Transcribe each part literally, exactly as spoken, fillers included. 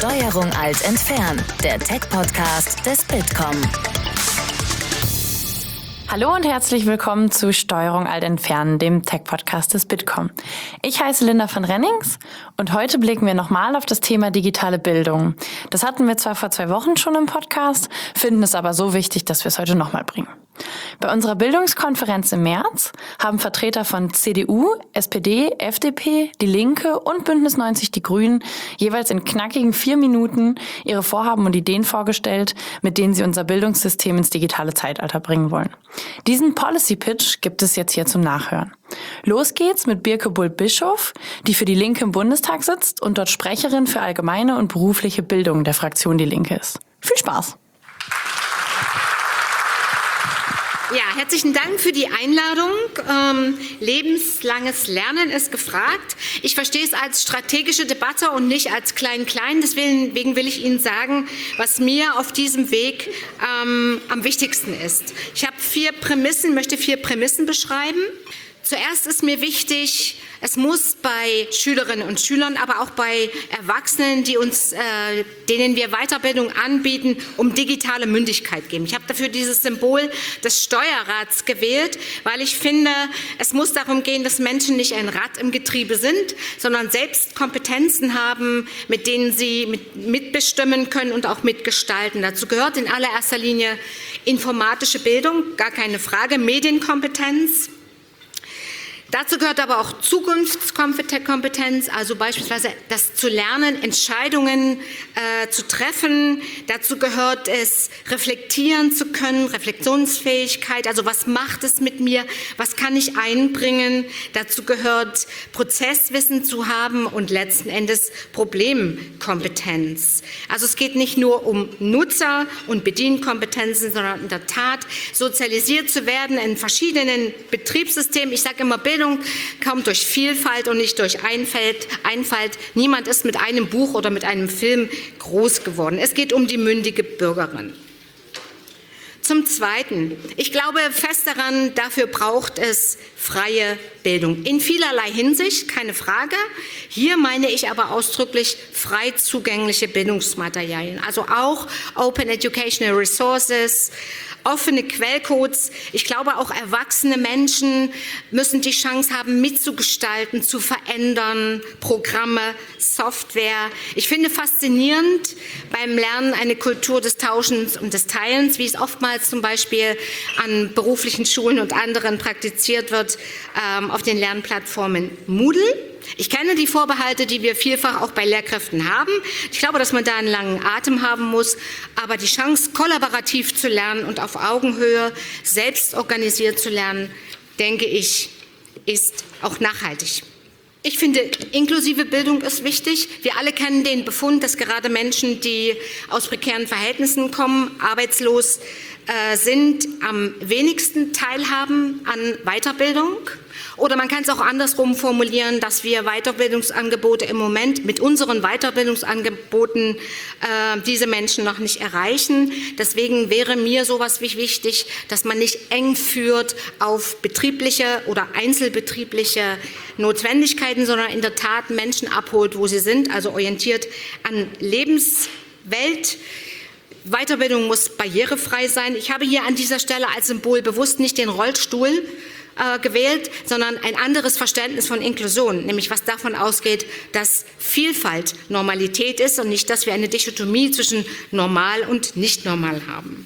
Steuerung Alt entfernen, der Tech-Podcast des Bitkom. Hallo und herzlich willkommen zu Steuerung Alt entfernen, dem Tech-Podcast des Bitkom. Ich heiße Linda von Rennings und heute blicken wir nochmal auf das Thema digitale Bildung. Das hatten wir zwar vor zwei Wochen schon im Podcast, finden es aber so wichtig, dass wir es heute nochmal bringen. Bei unserer Bildungskonferenz im März haben Vertreter von C D U, S P D, F D P, Die Linke und Bündnis neunzig Die Grünen jeweils in knackigen vier Minuten ihre Vorhaben und Ideen vorgestellt, mit denen sie unser Bildungssystem ins digitale Zeitalter bringen wollen. Diesen Policy-Pitch gibt es jetzt hier zum Nachhören. Los geht's mit Birke Bult-Bischof, die für Die Linke im Bundestag sitzt und dort Sprecherin für allgemeine und berufliche Bildung der Fraktion Die Linke ist. Viel Spaß! Ja, herzlichen Dank für die Einladung. Ähm, lebenslanges Lernen ist gefragt. Ich verstehe es als strategische Debatte und nicht als Klein-Klein. Deswegen will ich Ihnen sagen, was mir auf diesem Weg ähm, am wichtigsten ist. Ich habe vier Prämissen, möchte vier Prämissen beschreiben. Zuerst ist mir wichtig, es muss bei Schülerinnen und Schülern, aber auch bei Erwachsenen, die uns, äh, denen wir Weiterbildung anbieten, um digitale Mündigkeit geben. Ich habe dafür dieses Symbol des Steuerrads gewählt, weil ich finde, es muss darum gehen, dass Menschen nicht ein Rad im Getriebe sind, sondern selbst Kompetenzen haben, mit denen sie mit, mitbestimmen können und auch mitgestalten. Dazu gehört in allererster Linie informatische Bildung, gar keine Frage, Medienkompetenz. Dazu gehört aber auch Zukunftskompetenz, also beispielsweise das zu lernen, Entscheidungen äh, zu treffen. Dazu gehört es, reflektieren zu können, Reflexionsfähigkeit, also was macht es mit mir, was kann ich einbringen. Dazu gehört Prozesswissen zu haben und letzten Endes Problemkompetenz. Also es geht nicht nur um Nutzer- und Bedienkompetenzen, sondern in der Tat sozialisiert zu werden in verschiedenen Betriebssystemen. Ich sage immer, Bildung kommt durch Vielfalt und nicht durch Einfalt. Einfalt. Niemand ist mit einem Buch oder mit einem Film groß geworden. Es geht um die mündige Bürgerin. Zum Zweiten, ich glaube fest daran, dafür braucht es freie Bildung. In vielerlei Hinsicht, keine Frage. Hier meine ich aber ausdrücklich frei zugängliche Bildungsmaterialien. Also auch Open Educational Resources, offene Quellcodes. Ich glaube, auch erwachsene Menschen müssen die Chance haben, mitzugestalten, zu verändern, Programme, Software. Ich finde faszinierend beim Lernen eine Kultur des Tauschens und des Teilens, wie es oftmals zum Beispiel an beruflichen Schulen und anderen praktiziert wird, ähm, auf den Lernplattformen Moodle. Ich kenne die Vorbehalte, die wir vielfach auch bei Lehrkräften haben. Ich glaube, dass man da einen langen Atem haben muss. Aber die Chance, kollaborativ zu lernen und auf Augenhöhe selbst organisiert zu lernen, denke ich, ist auch nachhaltig. Ich finde, inklusive Bildung ist wichtig. Wir alle kennen den Befund, dass gerade Menschen, die aus prekären Verhältnissen kommen, arbeitslos äh, sind, am wenigsten teilhaben an Weiterbildung. Oder man kann es auch andersrum formulieren, dass wir Weiterbildungsangebote im Moment mit unseren Weiterbildungsangeboten äh, diese Menschen noch nicht erreichen. Deswegen wäre mir sowas wie wichtig, dass man nicht eng führt auf betriebliche oder einzelbetriebliche Notwendigkeiten, sondern in der Tat Menschen abholt, wo sie sind, also orientiert an Lebenswelt. Weiterbildung muss barrierefrei sein. Ich habe hier an dieser Stelle als Symbol bewusst nicht den Rollstuhl äh, gewählt, sondern ein anderes Verständnis von Inklusion, nämlich was davon ausgeht, dass Vielfalt Normalität ist und nicht, dass wir eine Dichotomie zwischen normal und nicht normal haben.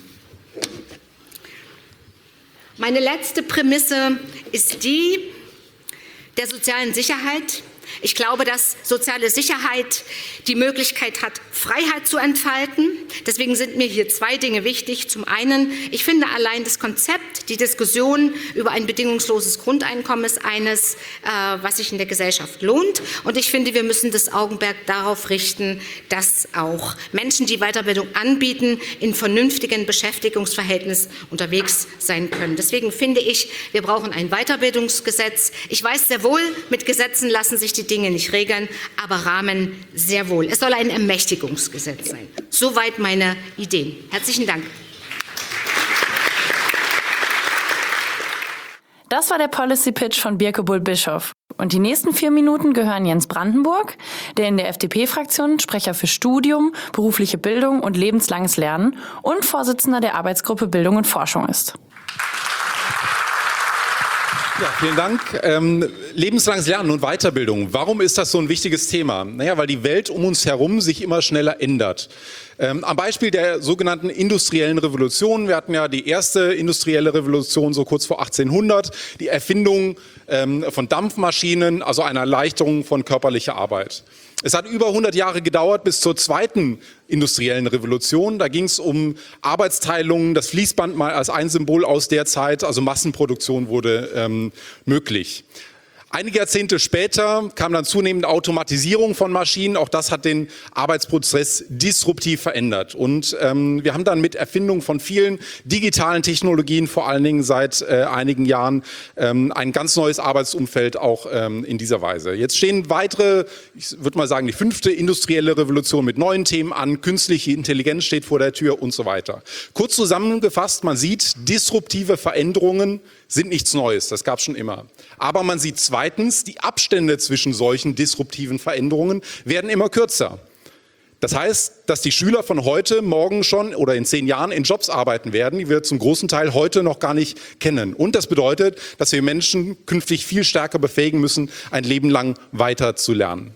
Meine letzte Prämisse ist die der sozialen Sicherheit. Ich glaube, dass soziale Sicherheit die Möglichkeit hat, Freiheit zu entfalten. Deswegen sind mir hier zwei Dinge wichtig. Zum einen, ich finde allein das Konzept, die Diskussion über ein bedingungsloses Grundeinkommen ist eines, äh, was sich in der Gesellschaft lohnt. Und ich finde, wir müssen das Augenmerk darauf richten, dass auch Menschen, die Weiterbildung anbieten, in vernünftigen Beschäftigungsverhältnissen unterwegs sein können. Deswegen finde ich, wir brauchen ein Weiterbildungsgesetz. Ich weiß sehr wohl, mit Gesetzen lassen sich die Dinge nicht regeln, aber Rahmen sehr wohl. Es soll ein Ermächtigungsgesetz sein. Soweit meine Ideen. Herzlichen Dank. Das war der Policy Pitch von Birke Bull-Bischoff. Und die nächsten vier Minuten gehören Jens Brandenburg, der in der F D P-Fraktion Sprecher für Studium, berufliche Bildung und lebenslanges Lernen und Vorsitzender der Arbeitsgruppe Bildung und Forschung ist. Ja, vielen Dank. Ähm, lebenslanges Lernen und Weiterbildung. Warum ist das so ein wichtiges Thema? Naja, weil die Welt um uns herum sich immer schneller ändert. Ähm, am Beispiel der sogenannten industriellen Revolution. Wir hatten ja die erste industrielle Revolution so kurz vor achtzehnhundert. Die Erfindung ähm, von Dampfmaschinen, also eine Erleichterung von körperlicher Arbeit. Es hat über hundert Jahre gedauert bis zur zweiten industriellen Revolution. Da ging es um Arbeitsteilungen, das Fließband mal als ein Symbol aus der Zeit, also Massenproduktion wurde ähm, möglich. Einige Jahrzehnte später kam dann zunehmend Automatisierung von Maschinen. Auch das hat den Arbeitsprozess disruptiv verändert. Und ähm, wir haben dann mit Erfindung von vielen digitalen Technologien, vor allen Dingen seit äh, einigen Jahren, ähm, ein ganz neues Arbeitsumfeld auch ähm, in dieser Weise. Jetzt stehen weitere, ich würde mal sagen, die fünfte industrielle Revolution mit neuen Themen an. Künstliche Intelligenz steht vor der Tür und so weiter. Kurz zusammengefasst, man sieht, disruptive Veränderungen sind nichts Neues, das gab es schon immer. Aber man sieht zweitens, die Abstände zwischen solchen disruptiven Veränderungen werden immer kürzer. Das heißt, dass die Schüler von heute, morgen schon oder in zehn Jahren in Jobs arbeiten werden, die wir zum großen Teil heute noch gar nicht kennen. Und das bedeutet, dass wir Menschen künftig viel stärker befähigen müssen, ein Leben lang weiter zu lernen.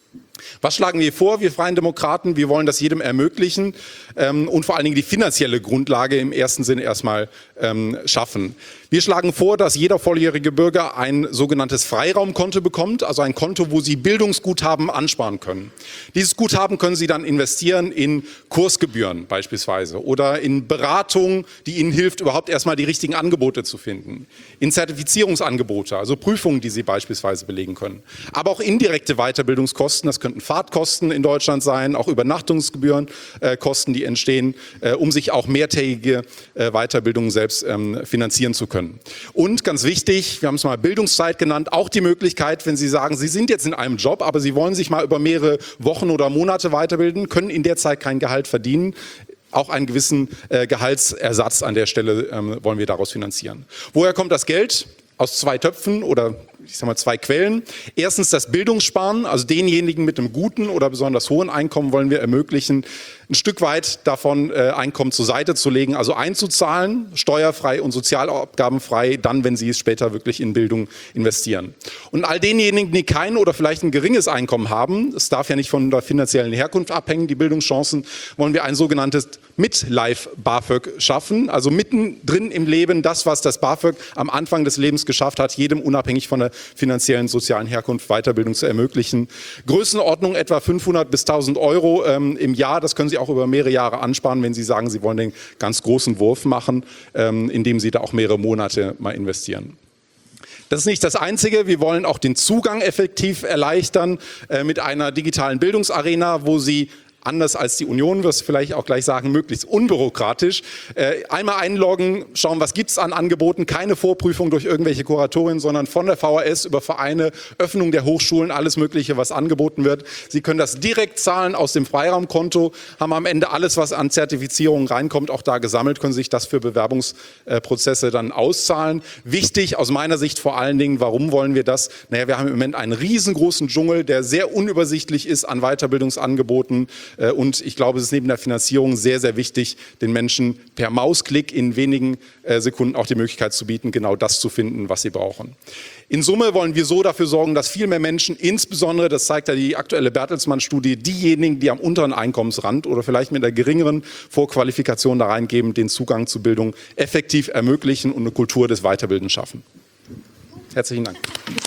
Was schlagen wir vor, wir Freien Demokraten? Wir wollen das jedem ermöglichen ähm, und vor allen Dingen die finanzielle Grundlage im ersten Sinne erstmal ähm, schaffen. Wir schlagen vor, dass jeder volljährige Bürger ein sogenanntes Freiraumkonto bekommt, also ein Konto, wo Sie Bildungsguthaben ansparen können. Dieses Guthaben können Sie dann investieren in Kursgebühren beispielsweise oder in Beratung, die Ihnen hilft, überhaupt erstmal die richtigen Angebote zu finden, in Zertifizierungsangebote, also Prüfungen, die Sie beispielsweise belegen können. Aber auch indirekte Weiterbildungskosten, das könnten Fahrtkosten in Deutschland sein, auch Übernachtungsgebühren, äh, Kosten, die entstehen, äh, um sich auch mehrtägige äh, Weiterbildungen selbst ähm, finanzieren zu können. Und ganz wichtig, wir haben es mal Bildungszeit genannt, auch die Möglichkeit, wenn Sie sagen, Sie sind jetzt in einem Job, aber Sie wollen sich mal über mehrere Wochen oder Monate weiterbilden, können in der Zeit kein Gehalt verdienen. Auch einen gewissen äh, Gehaltsersatz an der Stelle ähm, wollen wir daraus finanzieren. Woher kommt das Geld? Aus zwei Töpfen oder ich sag mal zwei Quellen. Erstens das Bildungssparen, also denjenigen mit einem guten oder besonders hohen Einkommen wollen wir ermöglichen, ein Stück weit davon äh, Einkommen zur Seite zu legen, also einzuzahlen, steuerfrei und sozialabgabenfrei, dann, wenn sie es später wirklich in Bildung investieren. Und all denjenigen, die kein oder vielleicht ein geringes Einkommen haben, es darf ja nicht von der finanziellen Herkunft abhängen, die Bildungschancen, wollen wir ein sogenanntes Midlife-BAföG schaffen, also mittendrin im Leben das, was das BAföG am Anfang des Lebens geschafft hat, jedem unabhängig von der finanziellen, sozialen Herkunft Weiterbildung zu ermöglichen. Größenordnung etwa fünfhundert bis tausend Euro ähm, im Jahr, das können Sie auch über mehrere Jahre ansparen, wenn Sie sagen, Sie wollen den ganz großen Wurf machen, ähm, indem Sie da auch mehrere Monate mal investieren. Das ist nicht das Einzige, wir wollen auch den Zugang effektiv erleichtern äh, mit einer digitalen Bildungsarena, wo Sie anders als die Union, wirst du vielleicht auch gleich sagen, möglichst unbürokratisch. Äh, einmal einloggen, schauen, was gibt es an Angeboten, keine Vorprüfung durch irgendwelche Kuratorien, sondern von der V H S über Vereine, Öffnung der Hochschulen, alles Mögliche, was angeboten wird. Sie können das direkt zahlen aus dem Freiraumkonto, haben am Ende alles, was an Zertifizierungen reinkommt, auch da gesammelt, können sich das für Bewerbungsprozesse dann auszahlen. Wichtig aus meiner Sicht vor allen Dingen, warum wollen wir das? Naja, wir haben im Moment einen riesengroßen Dschungel, der sehr unübersichtlich ist an Weiterbildungsangeboten. Und ich glaube, es ist neben der Finanzierung sehr, sehr wichtig, den Menschen per Mausklick in wenigen Sekunden auch die Möglichkeit zu bieten, genau das zu finden, was sie brauchen. In Summe wollen wir so dafür sorgen, dass viel mehr Menschen, insbesondere, das zeigt ja die aktuelle Bertelsmann-Studie, diejenigen, die am unteren Einkommensrand oder vielleicht mit einer geringeren Vorqualifikation da reingeben, den Zugang zu Bildung effektiv ermöglichen und eine Kultur des Weiterbildens schaffen. Herzlichen Dank.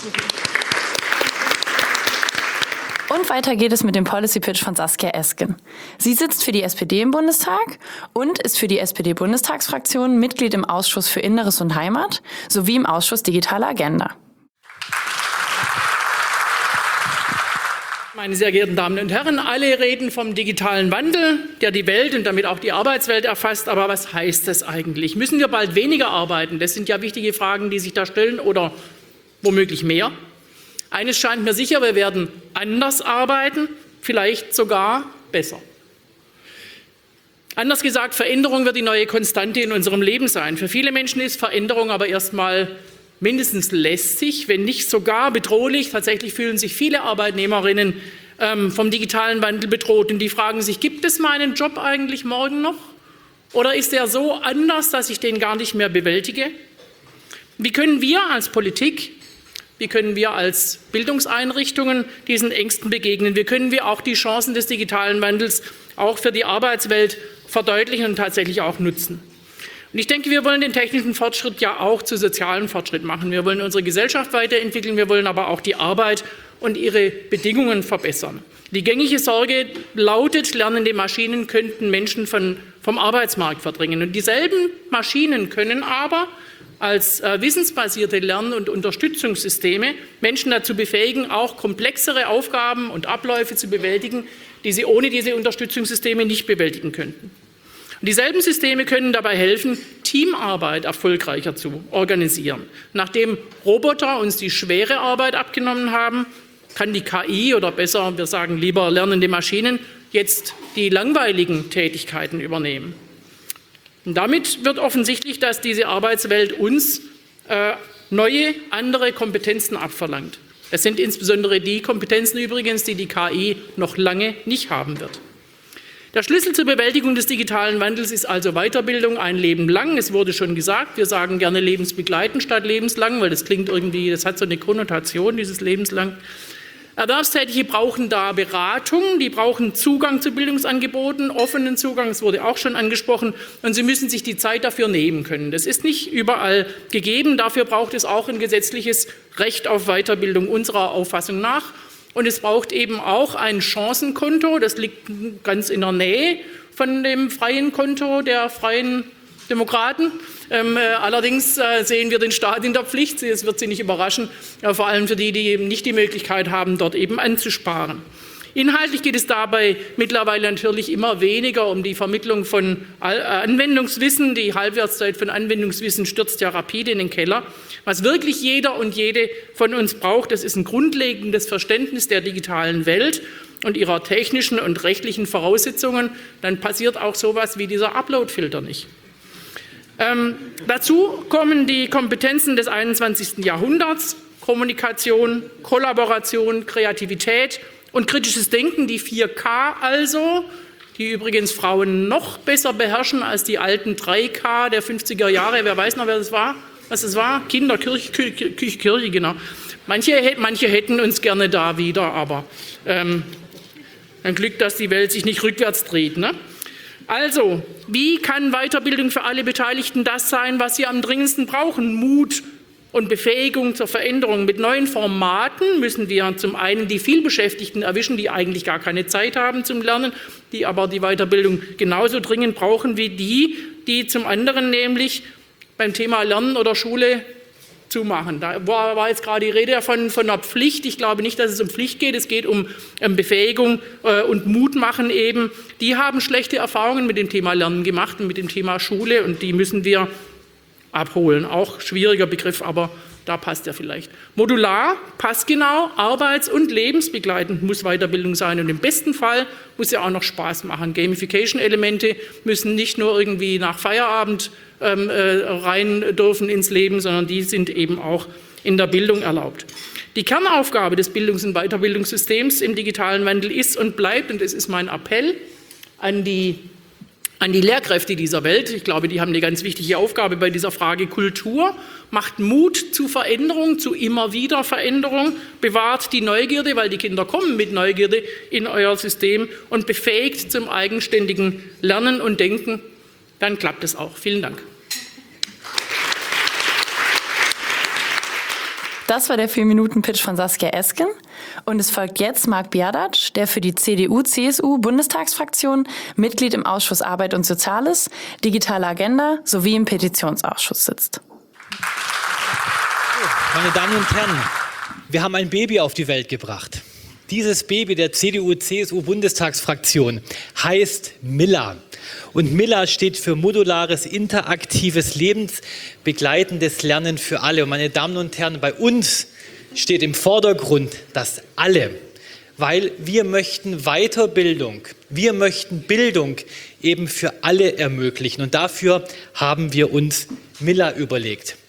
Und weiter geht es mit dem Policy Pitch von Saskia Esken. Sie sitzt für die S P D im Bundestag und ist für die S P D-Bundestagsfraktion Mitglied im Ausschuss für Inneres und Heimat sowie im Ausschuss Digitale Agenda. Meine sehr geehrten Damen und Herren, alle reden vom digitalen Wandel, der die Welt und damit auch die Arbeitswelt erfasst. Aber was heißt das eigentlich? Müssen wir bald weniger arbeiten? Das sind ja wichtige Fragen, die sich da stellen, oder womöglich mehr. Eines scheint mir sicher, wir werden anders arbeiten, vielleicht sogar besser. Anders gesagt, Veränderung wird die neue Konstante in unserem Leben sein. Für viele Menschen ist Veränderung aber erstmal mindestens lästig, wenn nicht sogar bedrohlich. Tatsächlich fühlen sich viele Arbeitnehmerinnen ähm, vom digitalen Wandel bedroht und die fragen sich, gibt es meinen Job eigentlich morgen noch? Oder ist er so anders, dass ich den gar nicht mehr bewältige? Wie können wir als Politik, wie können wir als Bildungseinrichtungen diesen Ängsten begegnen? Wie können wir auch die Chancen des digitalen Wandels auch für die Arbeitswelt verdeutlichen und tatsächlich auch nutzen? Und ich denke, wir wollen den technischen Fortschritt ja auch zu sozialem Fortschritt machen. Wir wollen unsere Gesellschaft weiterentwickeln, wir wollen aber auch die Arbeit und ihre Bedingungen verbessern. Die gängige Sorge lautet, lernende Maschinen könnten Menschen von, vom Arbeitsmarkt verdrängen. Und dieselben Maschinen können aber als äh, wissensbasierte Lern- und Unterstützungssysteme Menschen dazu befähigen, auch komplexere Aufgaben und Abläufe zu bewältigen, die sie ohne diese Unterstützungssysteme nicht bewältigen könnten. Und dieselben Systeme können dabei helfen, Teamarbeit erfolgreicher zu organisieren. Nachdem Roboter uns die schwere Arbeit abgenommen haben, kann die K I oder besser, wir sagen lieber lernende Maschinen, jetzt die langweiligen Tätigkeiten übernehmen. Und damit wird offensichtlich, dass diese Arbeitswelt uns äh, neue, andere Kompetenzen abverlangt. Es sind insbesondere die Kompetenzen übrigens, die die K I noch lange nicht haben wird. Der Schlüssel zur Bewältigung des digitalen Wandels ist also Weiterbildung ein Leben lang. Es wurde schon gesagt, wir sagen gerne lebensbegleitend statt lebenslang, weil das klingt irgendwie, das hat so eine Konnotation, dieses lebenslang. Erwerbstätige brauchen da Beratung, die brauchen Zugang zu Bildungsangeboten, offenen Zugang, das wurde auch schon angesprochen, und sie müssen sich die Zeit dafür nehmen können. Das ist nicht überall gegeben, dafür braucht es auch ein gesetzliches Recht auf Weiterbildung unserer Auffassung nach. Und es braucht eben auch ein Chancenkonto, das liegt ganz in der Nähe von dem freien Konto der Freien Demokraten. Ähm, äh, allerdings äh, sehen wir den Staat in der Pflicht, es wird Sie nicht überraschen, äh, vor allem für die, die eben nicht die Möglichkeit haben, dort eben anzusparen. Inhaltlich geht es dabei mittlerweile natürlich immer weniger um die Vermittlung von Anwendungswissen. Die Halbwertszeit von Anwendungswissen stürzt ja rapide in den Keller. Was wirklich jeder und jede von uns braucht, das ist ein grundlegendes Verständnis der digitalen Welt und ihrer technischen und rechtlichen Voraussetzungen. Dann passiert auch sowas wie dieser Upload-Filter nicht. Ähm, dazu kommen die Kompetenzen des einundzwanzigsten Jahrhunderts, Kommunikation, Kollaboration, Kreativität und kritisches Denken, die vier K also, die übrigens Frauen noch besser beherrschen als die alten drei K der fünfziger Jahre. Wer weiß noch, wer das war? Was es war? Kinder, Kirche, Kirche, Kirche, Kirche genau. Manche, manche hätten uns gerne da wieder, aber ähm, ein Glück, dass die Welt sich nicht rückwärts dreht, ne? Also, wie kann Weiterbildung für alle Beteiligten das sein, was sie am dringendsten brauchen? Mut und Befähigung zur Veränderung. Mit neuen Formaten müssen wir zum einen die Vielbeschäftigten erwischen, die eigentlich gar keine Zeit haben zum Lernen, die aber die Weiterbildung genauso dringend brauchen wie die, die zum anderen nämlich beim Thema Lernen oder Schule zumachen. Da war jetzt gerade die Rede von, von einer Pflicht. Ich glaube nicht, dass es um Pflicht geht. Es geht um, um Befähigung äh, und Mut machen eben. Die haben schlechte Erfahrungen mit dem Thema Lernen gemacht und mit dem Thema Schule, und die müssen wir abholen. Auch schwieriger Begriff, aber da passt er vielleicht. Modular, passgenau, arbeits- und lebensbegleitend muss Weiterbildung sein, und im besten Fall muss ja auch noch Spaß machen. Gamification-Elemente müssen nicht nur irgendwie nach Feierabend ähm, äh, rein dürfen ins Leben, sondern die sind eben auch in der Bildung erlaubt. Die Kernaufgabe des Bildungs- und Weiterbildungssystems im digitalen Wandel ist und bleibt, und das ist mein Appell an die An die Lehrkräfte dieser Welt. Ich glaube, die haben eine ganz wichtige Aufgabe bei dieser Frage Kultur. Macht Mut zu Veränderung, zu immer wieder Veränderung. Bewahrt die Neugierde, weil die Kinder kommen mit Neugierde in euer System, und befähigt zum eigenständigen Lernen und Denken. Dann klappt es auch. Vielen Dank. Das war der vier Minuten Pitch von Saskia Esken. Und es folgt jetzt Marc Bjerdatsch, der für die C D U C S U-Bundestagsfraktion Mitglied im Ausschuss Arbeit und Soziales, Digitale Agenda sowie im Petitionsausschuss sitzt. Meine Damen und Herren, wir haben ein Baby auf die Welt gebracht. Dieses Baby der C D U C S U-Bundestagsfraktion heißt Milla. Und Milla steht für modulares, interaktives, lebensbegleitendes Lernen für alle. Und meine Damen und Herren, bei uns steht im Vordergrund das Alle, weil wir möchten Weiterbildung, wir möchten Bildung eben für alle ermöglichen. Und dafür haben wir uns Milla überlegt.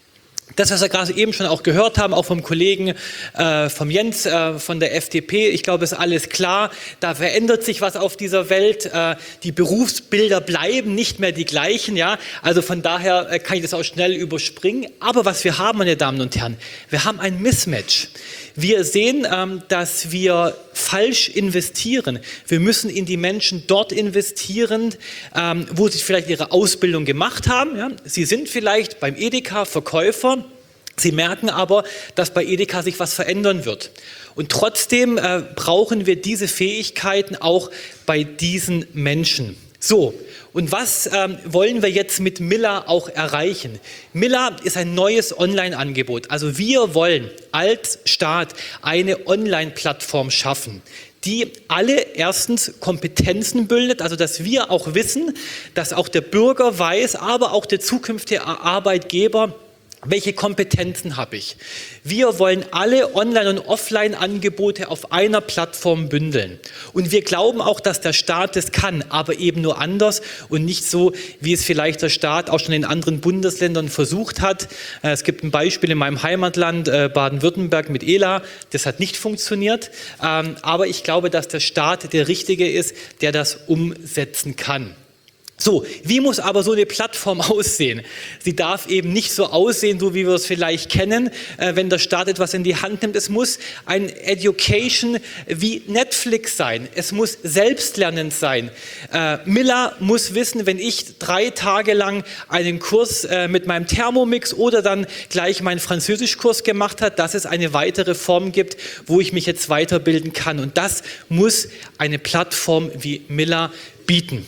Das, was wir gerade eben schon auch gehört haben, auch vom Kollegen, äh, vom Jens, äh, von der F D P, ich glaube, ist alles klar. Da verändert sich was auf dieser Welt. Äh, die Berufsbilder bleiben nicht mehr die gleichen. Ja? Also von daher äh, kann ich das auch schnell überspringen. Aber was wir haben, meine Damen und Herren, wir haben ein Mismatch. Wir sehen, ähm, dass wir falsch investieren. Wir müssen in die Menschen dort investieren, ähm, wo sie vielleicht ihre Ausbildung gemacht haben. Ja? Sie sind vielleicht beim Edeka Verkäufer. Sie merken aber, dass bei Edeka sich was verändern wird. Und trotzdem äh, brauchen wir diese Fähigkeiten auch bei diesen Menschen. So, und was ähm, wollen wir jetzt mit Miller auch erreichen? Miller ist ein neues Online-Angebot. Also wir wollen als Staat eine Online-Plattform schaffen, die alle erstens Kompetenzen bildet, also dass wir auch wissen, dass auch der Bürger weiß, aber auch der zukünftige Arbeitgeber, welche Kompetenzen habe ich? Wir wollen alle Online- und Offline-Angebote auf einer Plattform bündeln. Und wir glauben auch, dass der Staat das kann, aber eben nur anders und nicht so, wie es vielleicht der Staat auch schon in anderen Bundesländern versucht hat. Es gibt ein Beispiel in meinem Heimatland Baden-Württemberg mit E L A. Das hat nicht funktioniert. Aber ich glaube, dass der Staat der Richtige ist, der das umsetzen kann. So, wie muss aber so eine Plattform aussehen? Sie darf eben nicht so aussehen, so wie wir es vielleicht kennen, äh, wenn der Staat etwas in die Hand nimmt. Es muss ein Education wie Netflix sein. Es muss selbstlernend sein. Äh, Miller muss wissen, wenn ich drei Tage lang einen Kurs äh, mit meinem Thermomix oder dann gleich meinen Französischkurs gemacht habe, dass es eine weitere Form gibt, wo ich mich jetzt weiterbilden kann. Und das muss eine Plattform wie Miller bieten.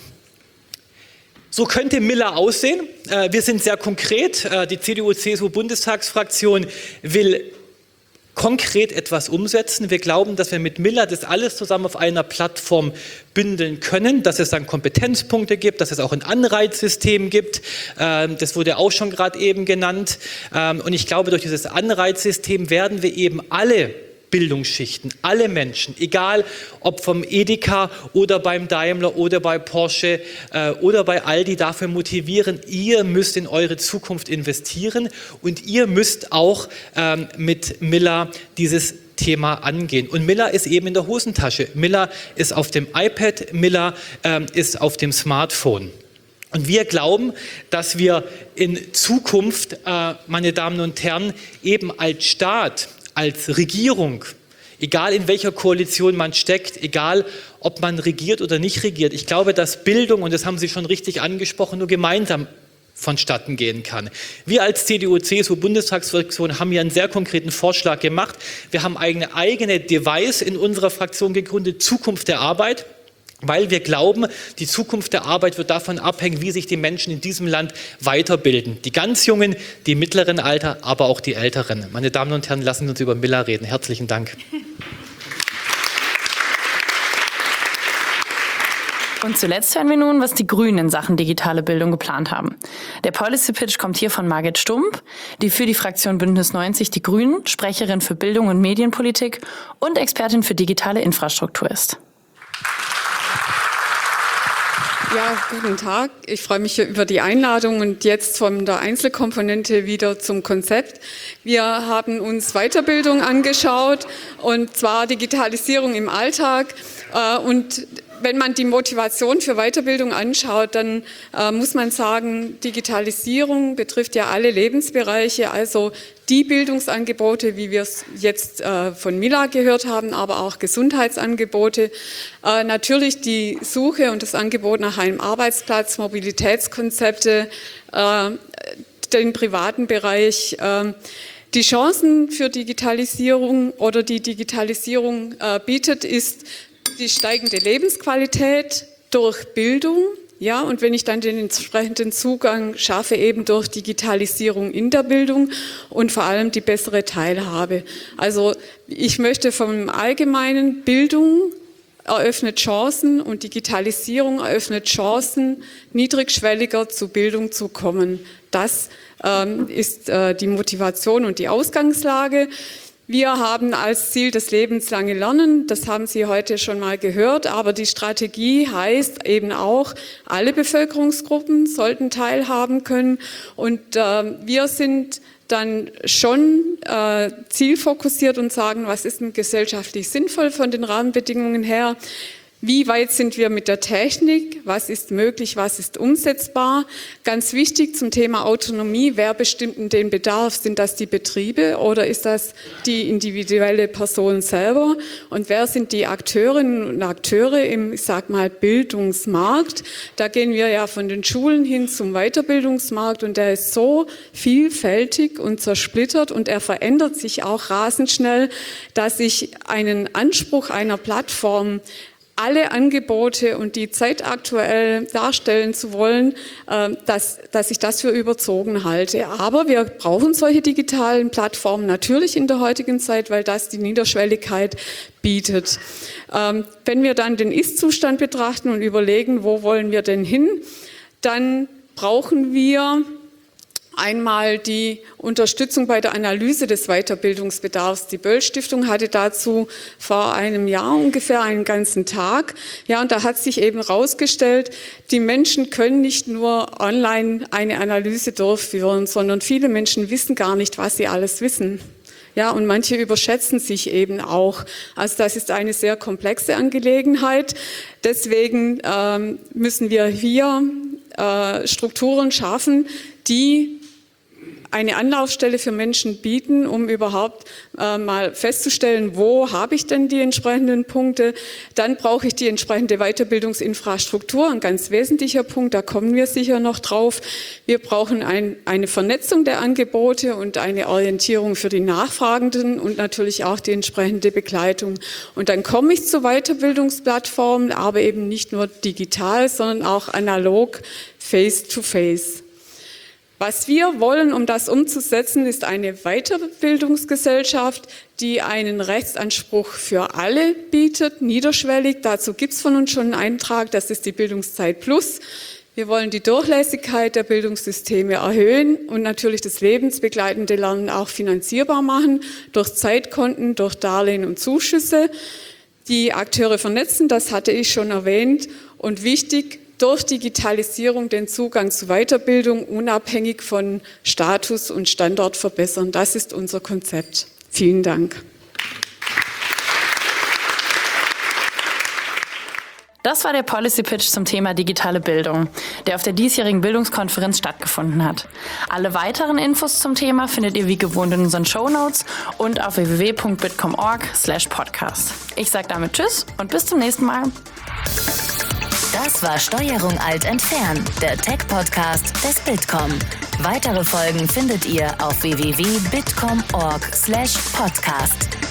So könnte Miller aussehen. Wir sind sehr konkret. Die C D U C S U-Bundestagsfraktion will konkret etwas umsetzen. Wir glauben, dass wir mit Miller das alles zusammen auf einer Plattform bündeln können, dass es dann Kompetenzpunkte gibt, dass es auch ein Anreizsystem gibt. Das wurde auch schon gerade eben genannt. Und ich glaube, durch dieses Anreizsystem werden wir eben alle Bildungsschichten, alle Menschen, egal ob vom Edeka oder beim Daimler oder bei Porsche äh, oder bei Aldi, dafür motivieren, ihr müsst in eure Zukunft investieren und ihr müsst auch ähm, mit Miller dieses Thema angehen. Und Miller ist eben in der Hosentasche. Miller ist auf dem iPad, Miller ähm, ist auf dem Smartphone. Und wir glauben, dass wir in Zukunft, äh, meine Damen und Herren, eben als Staat, als Regierung, egal in welcher Koalition man steckt, egal ob man regiert oder nicht regiert, ich glaube, dass Bildung, und das haben Sie schon richtig angesprochen, nur gemeinsam vonstatten gehen kann. Wir als C D U C S U-Bundestagsfraktion haben hier einen sehr konkreten Vorschlag gemacht. Wir haben eine eigene Device in unserer Fraktion gegründet, Zukunft der Arbeit. Weil wir glauben, die Zukunft der Arbeit wird davon abhängen, wie sich die Menschen in diesem Land weiterbilden. Die ganz Jungen, die im mittleren Alter, aber auch die Älteren. Meine Damen und Herren, lassen Sie uns über Miller reden. Herzlichen Dank. Und zuletzt hören wir nun, was die Grünen in Sachen digitale Bildung geplant haben. Der Policy Pitch kommt hier von Margit Stump, die für die Fraktion Bündnis neunzig Die Grünen Sprecherin für Bildung und Medienpolitik und Expertin für digitale Infrastruktur ist. Ja, guten Tag. Ich freue mich über die Einladung und jetzt von der Einzelkomponente wieder zum Konzept. Wir haben uns Weiterbildung angeschaut und zwar Digitalisierung im Alltag. Und wenn man die Motivation für Weiterbildung anschaut, dann äh, muss man sagen, Digitalisierung betrifft ja alle Lebensbereiche, also die Bildungsangebote, wie wir es jetzt äh, von Miller gehört haben, aber auch Gesundheitsangebote. Äh, natürlich die Suche und das Angebot nach einem Arbeitsplatz, Mobilitätskonzepte, äh, den privaten Bereich. Äh, Die Chancen für Digitalisierung oder die Digitalisierung äh, bietet, ist die steigende Lebensqualität durch Bildung, ja, und wenn ich dann den entsprechenden Zugang schaffe, eben durch Digitalisierung in der Bildung und vor allem die bessere Teilhabe. Also ich möchte vom Allgemeinen Bildung eröffnet Chancen und Digitalisierung eröffnet Chancen, niedrigschwelliger zu Bildung zu kommen. Das ähm, ist äh, die Motivation und die Ausgangslage. Wir haben als Ziel das lebenslange Lernen, das haben Sie heute schon mal gehört, aber die Strategie heißt eben auch, alle Bevölkerungsgruppen sollten teilhaben können und äh, wir sind dann schon äh, zielfokussiert und sagen, was ist denn gesellschaftlich sinnvoll von den Rahmenbedingungen her? Wie weit sind wir mit der Technik? Was ist möglich? Was ist umsetzbar? Ganz wichtig zum Thema Autonomie. Wer bestimmt denn den Bedarf? Sind das die Betriebe oder ist das die individuelle Person selber? Und wer sind die Akteurinnen und Akteure im, ich sag mal, Bildungsmarkt? Da gehen wir ja von den Schulen hin zum Weiterbildungsmarkt und der ist so vielfältig und zersplittert und er verändert sich auch rasend schnell, dass ich einen Anspruch einer Plattform, alle Angebote und die zeitaktuell darstellen zu wollen, dass, dass ich das für überzogen halte. Aber wir brauchen solche digitalen Plattformen natürlich in der heutigen Zeit, weil das die Niederschwelligkeit bietet. Wenn wir dann den Ist-Zustand betrachten und überlegen, wo wollen wir denn hin, dann brauchen wir einmal die Unterstützung bei der Analyse des Weiterbildungsbedarfs. Die Böll-Stiftung hatte dazu vor einem Jahr ungefähr einen ganzen Tag. Ja, und da hat sich eben herausgestellt, die Menschen können nicht nur online eine Analyse durchführen, sondern viele Menschen wissen gar nicht, was sie alles wissen. Ja, und manche überschätzen sich eben auch. Also das ist eine sehr komplexe Angelegenheit. Deswegen ähm, müssen wir hier äh, Strukturen schaffen, die eine Anlaufstelle für Menschen bieten, um überhaupt äh, mal festzustellen, wo habe ich denn die entsprechenden Punkte. Dann brauche ich die entsprechende Weiterbildungsinfrastruktur, ein ganz wesentlicher Punkt, da kommen wir sicher noch drauf. Wir brauchen ein, eine Vernetzung der Angebote und eine Orientierung für die Nachfragenden und natürlich auch die entsprechende Begleitung. Und dann komme ich zu Weiterbildungsplattformen, aber eben nicht nur digital, sondern auch analog, face-to-face. Was wir wollen, um das umzusetzen, ist eine Weiterbildungsgesellschaft, die einen Rechtsanspruch für alle bietet, niederschwellig. Dazu gibt es von uns schon einen Eintrag, das ist die Bildungszeit Plus. Wir wollen die Durchlässigkeit der Bildungssysteme erhöhen und natürlich das lebensbegleitende Lernen auch finanzierbar machen, durch Zeitkonten, durch Darlehen und Zuschüsse. Die Akteure vernetzen, das hatte ich schon erwähnt, und wichtig, durch Digitalisierung den Zugang zu Weiterbildung unabhängig von Status und Standort verbessern. Das ist unser Konzept. Vielen Dank. Das war der Policy Pitch zum Thema digitale Bildung, der auf der diesjährigen Bildungskonferenz stattgefunden hat. Alle weiteren Infos zum Thema findet ihr wie gewohnt in unseren Shownotes und auf w w w punkt bitkom punkt org slash podcast. Ich sage damit Tschüss und bis zum nächsten Mal. Das war Steuerung Alt entfernen, der Tech-Podcast des Bitkom. Weitere Folgen findet ihr auf w w w punkt bitkom punkt org slash podcast.